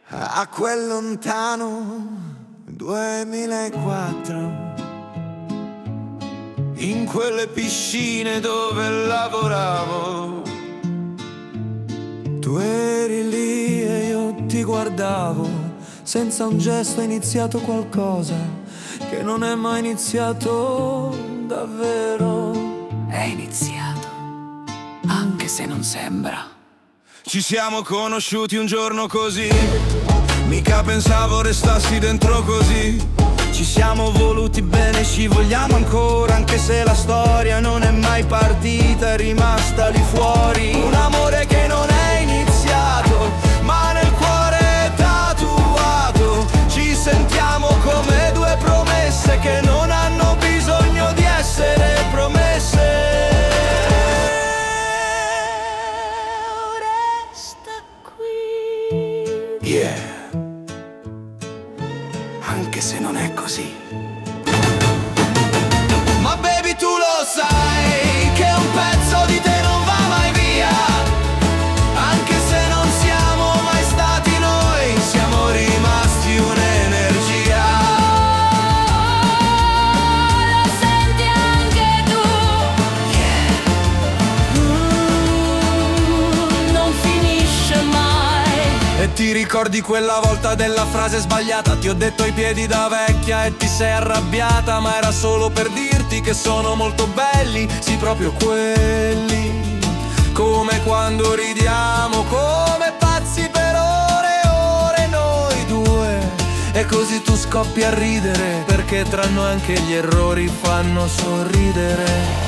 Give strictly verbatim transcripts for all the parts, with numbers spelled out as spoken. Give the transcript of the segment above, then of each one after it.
a quel lontano duemilaquattro, in quelle piscine dove lavoravo. Tu eri lì e io ti guardavo, senza un gesto è iniziato qualcosa che non è mai iniziato davvero. È iniziato, anche se non sembra. Ci siamo conosciuti un giorno così, mica pensavo restassi dentro così. Ci siamo voluti bene, ci vogliamo ancora, anche se la storia non è mai partita, è rimasta lì fuori. Un amore che non è iniziato, ma nel cuore è tatuato. Ci sentiamo come due promesse che non hanno bisogno di essere promesse. Yeah. Anche se non è così. Ma baby, tu lo sai che un pezzo di te non va mai via. Anche se non siamo mai stati noi, siamo rimasti un'energia. Lo senti anche tu? Yeah. Mm, non finisce mai. E ti ricordi quella volta della frase sbagliata? Ti ho detto ai piedi da vecchia e ti sei arrabbiata, ma era solo per dirti che sono molto belli, sì, proprio quelli. Come quando ridiamo come pazzi per ore e ore noi due, e così tu scoppi a ridere, perché tra noi anche gli errori fanno sorridere.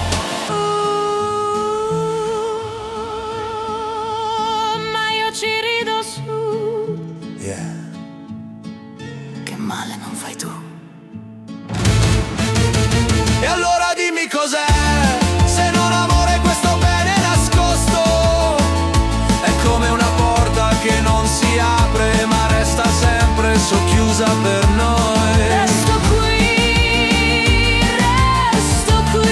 Ci rido su. Yeah. Che male non fai tu. E allora dimmi cos'è, se non amore questo bene nascosto. È come una porta che non si apre, ma resta sempre socchiusa per noi. Resto qui, resto qui.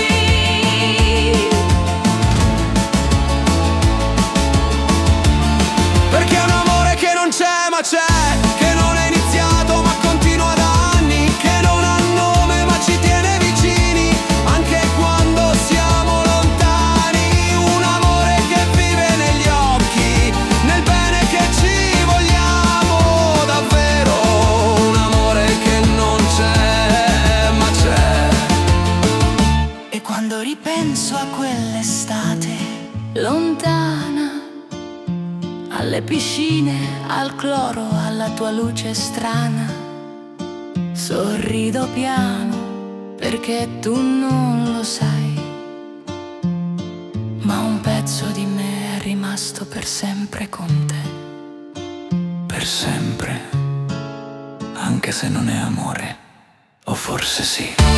Perché è un amore che non c'è ma c'è, che non è iniziato ma continua da anni, che non ha nome ma ci tiene vicini, anche quando siamo lontani. Un amore che vive negli occhi, nel bene che ci vogliamo davvero. Un amore che non c'è ma c'è. E quando ripenso a quell'estate lontana, alle piscine, al cloro, alla tua luce strana, sorrido piano perché tu non lo sai, ma un pezzo di me è rimasto per sempre con te. Per sempre, anche se non è amore, o forse sì.